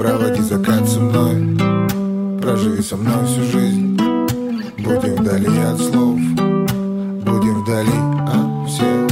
Проводи закат со мной, проживи со мной всю жизнь. Будем вдали от слов, будем вдали от всех.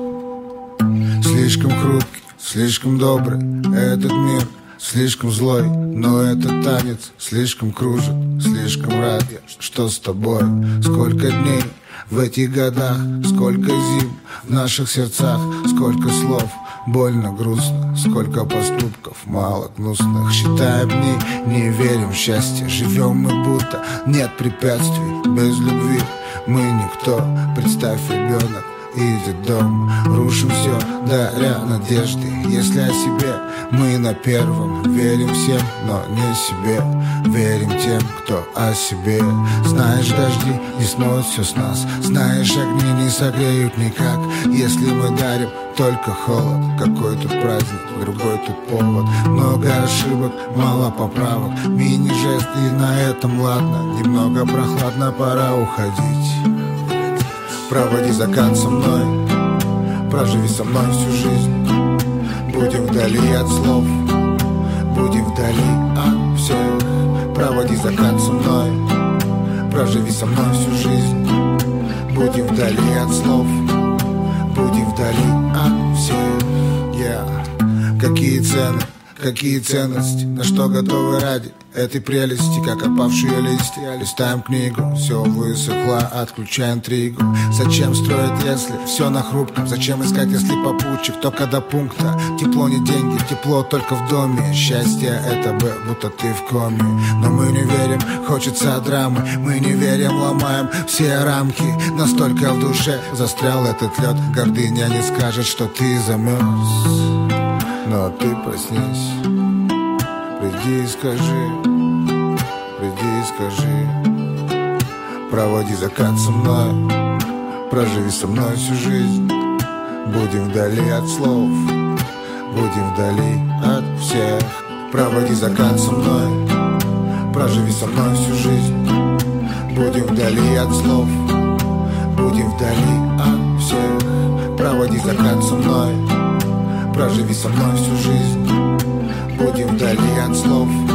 Слишком хрупкий, слишком добрый этот мир, слишком злой, но этот танец слишком кружит. Слишком рад я, что с тобой. Сколько дней в этих годах, сколько зим в наших сердцах, сколько слов, больно, грустно, сколько поступков, мало гнусных. Считаем дни, не верим в счастье, живем мы будто нет препятствий. Без любви мы никто, представь, ребенок идет дом. Рушим все, даря надежды. Если о себе мы на первом, верим всем, но не себе. Верим тем, кто о себе. Знаешь, дожди не смоют все с нас. Знаешь, огни не согреют никак, если мы дарим только холод. Какой тут праздник, другой тут повод. Много ошибок, мало поправок. Мини-жест и на этом ладно. Немного прохладно, пора уходить. Проводи закат со мной, проживи со мной всю жизнь. Будем вдали от слов, будем вдали от всех. Проводи закат со мной, проживи со мной всю жизнь. Будем вдали от слов, будем вдали от всех. Какие цены, какие ценности, на что готовы ради этой прелести, как опавшие листья. Листаем книгу, все высохло, отключай интригу. Зачем строить, если все на хрупком? Зачем искать, если попутчик только до пункта? Тепло не деньги, тепло только в доме. Счастье это бы, будто ты в коме. Но мы не верим, хочется драмы. Мы не верим, ломаем все рамки. Настолько в душе застрял этот лед. Гордыня не скажет, что ты замерз. Но ты проснись, приди и скажи, приди и скажи. Проводи закат со мной, проживи со мной всю жизнь. Будем вдали от слов, будем вдали от всех. Проводи закат со мной, проживи со мной всю жизнь. Будем вдали от слов, будем вдали от всех. Проводи закат со мной, проживи со мной всю жизнь. Будем вдали от слов,